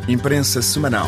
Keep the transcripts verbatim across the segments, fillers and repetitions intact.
Imprensa Semanal.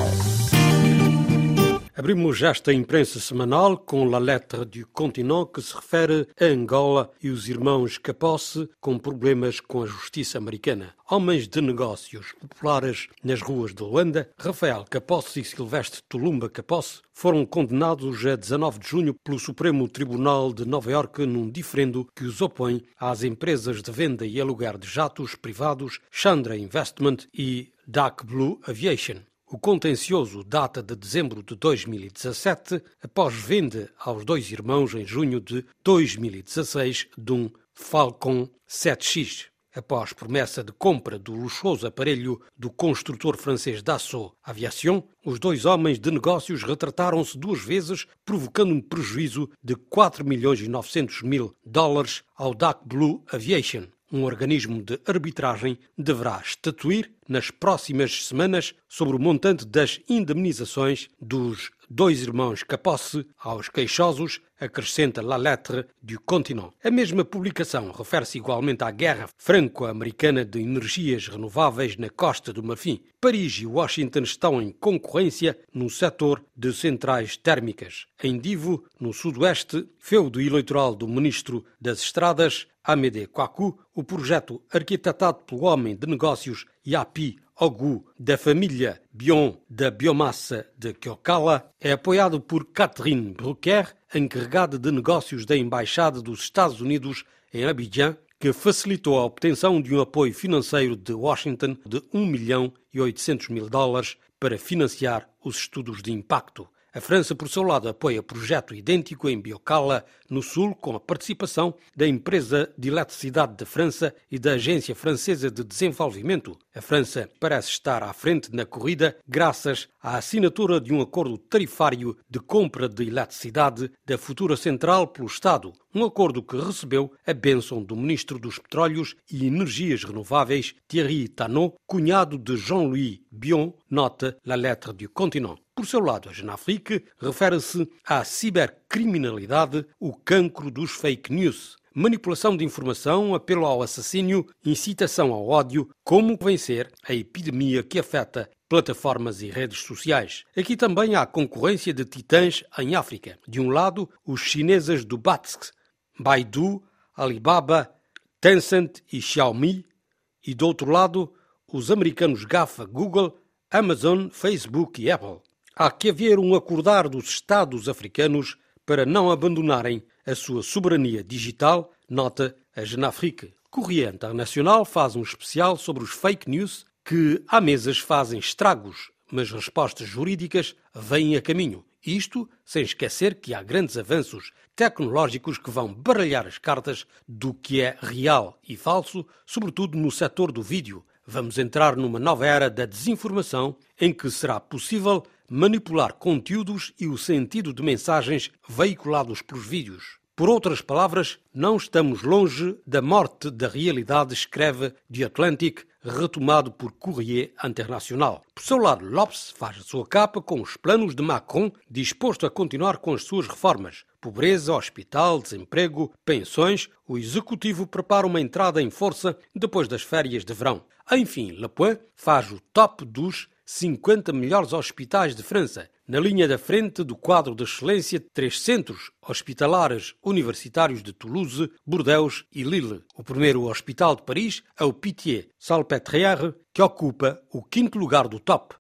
Abrimos esta imprensa semanal com La Lettre du Continent, que se refere a Angola e os irmãos Kaposi com problemas com a justiça americana. Homens de negócios populares nas ruas de Luanda, Rafael Kaposi e Silvestre Tulumba Kaposi, foram condenados a dezanove de junho pelo Supremo Tribunal de Nova Iorque num diferendo que os opõe às empresas de venda e aluguer de jatos privados Chandra Investment e Dark Blue Aviation. O contencioso data de dezembro de dois mil e dezassete, após venda aos dois irmãos em junho de dois mil e dezasseis de um Falcon sete X. Após promessa de compra do luxuoso aparelho do construtor francês Dassault Aviation, os dois homens de negócios retrataram-se duas vezes, provocando um prejuízo de quatro milhões e novecentos mil dólares ao Dark Blue Aviation. Um organismo de arbitragem deverá estatuir nas próximas semanas sobre o montante das indemnizações dos dois irmãos Kaposi aos queixosos, acrescenta La Lettre du Continent. A mesma publicação refere-se igualmente à guerra franco-americana de energias renováveis na Costa do Marfim. Paris e Washington estão em concorrência no setor de centrais térmicas. Em Divo, no sudoeste, feudo eleitoral do ministro das Estradas, Amédée Kouakou, o projeto arquitetado pelo homem de negócios Yapi Ogou, da família Bion da biomassa de Kyokala, é apoiado por Catherine Brucker, encarregada de negócios da Embaixada dos Estados Unidos em Abidjan, que facilitou a obtenção de um apoio financeiro de Washington de um milhão e oitocentos mil dólares para financiar os estudos de impacto. A França, por seu lado, apoia projeto idêntico em Biokala, no sul, com a participação da Empresa de Eletricidade de França e da Agência Francesa de Desenvolvimento. A França parece estar à frente na corrida graças à assinatura de um acordo tarifário de compra de eletricidade da futura central pelo Estado, um acordo que recebeu a bênção do Ministro dos Petróleos e Energias Renováveis, Thierry Tanot, cunhado de Jean-Louis Bion, nota La Lettre du Continent. Por seu lado, a Jeune Afrique refere-se à cibercriminalidade, o cancro dos fake news. Manipulação de informação, apelo ao assassínio, incitação ao ódio, como vencer a epidemia que afeta plataformas e redes sociais. Aqui também há concorrência de titãs em África. De um lado, os chineses do B A T S, Baidu, Alibaba, Tencent e Xiaomi, e do outro lado, os americanos GAFA, Google, Amazon, Facebook e Apple. Há que haver um acordar dos Estados africanos para não abandonarem a sua soberania digital, nota a Jeune Afrique. Courrier Internacional faz um especial sobre os fake news que há meses fazem estragos, mas respostas jurídicas vêm a caminho. Isto sem esquecer que há grandes avanços tecnológicos que vão baralhar as cartas do que é real e falso, sobretudo no setor do vídeo. Vamos entrar numa nova era da desinformação em que será possível manipular conteúdos e o sentido de mensagens veiculados pelos vídeos. Por outras palavras, não estamos longe da morte da realidade, escreve The Atlantic, retomado por Courrier Internacional. Por seu lado, Lopes faz a sua capa com os planos de Macron, disposto a continuar com as suas reformas. Pobreza, hospital, desemprego, pensões, o executivo prepara uma entrada em força depois das férias de verão. Enfim, Le Point faz o top dos cinquenta melhores hospitais de França. Na linha da frente do quadro de excelência, três centros hospitalares universitários de Toulouse, Bordeaux e Lille. O primeiro hospital de Paris é o Pitié-Salpêtrière, que ocupa o quinto lugar do top.